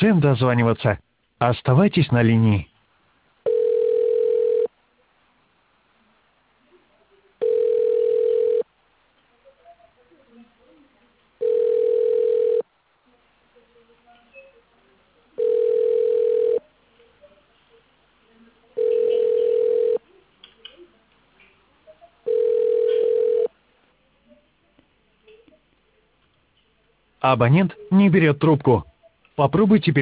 Чем дозваниваться? Оставайтесь на линии. Абонент не берет трубку. Попробуйте